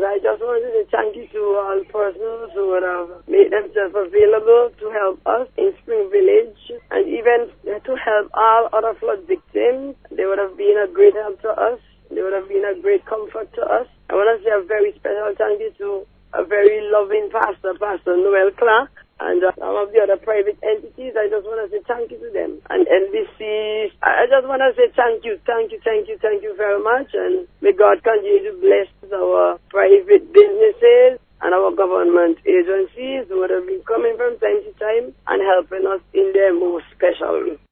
I just wanted to say thank you to all persons who would have made themselves available to help us in Spring Village, and even to help all other flood victims. They would have been a great help to us. They would have been a great comfort to us. I want to say a very special thank you to a very loving pastor, Pastor Noel Clark, and some of the other private entities. I just want to say thank you to them. And NBC, I just want to say thank you very much. And may God continue to bless our private businesses and our government agencies who would have been coming from time to time and helping us in their most special way.